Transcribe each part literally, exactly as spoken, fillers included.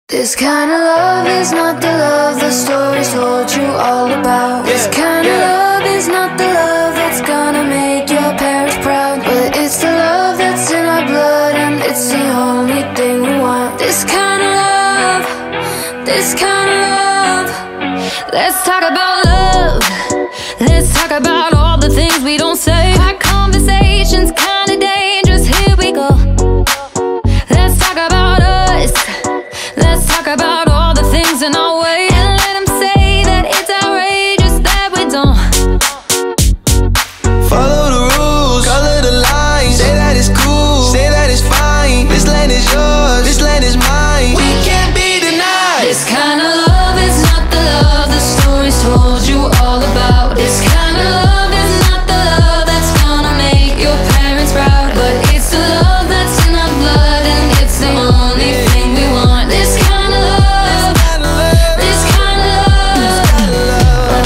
This kind of love is not the love the stories told you all about. This kind of love is not the love that's gonna make your parents proud. But it's the love that's in our blood, and it's the only thing we want. This kind of love, this kind of love. Let's talk about love. Let's talk about all the things we don't say. Our conversations kinda dangerous, here we go. Let's talk about us. Let's talk about all the things in our way, and let them say that it's outrageous that we don't follow the rules, color the lines, say that it's cool, say that it's fine. This land is yours, this land is mine. We can't be denied. This kind of love is not the love the stories told you all about. This kind of love is not the love that's gonna make your parents proud. But it's the love that's in our blood, and it's the only thing we want. This kind of love, this kind of love.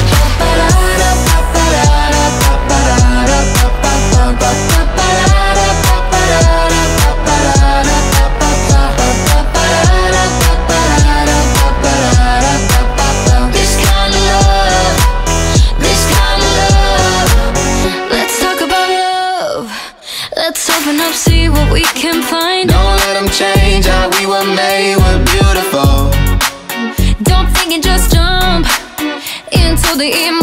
This kind of love, this kind of love. Let's talk about love. Let's open up, see what we can find. Don't let them change how we were made, we're beautiful. Don't think and just jump into the emotion.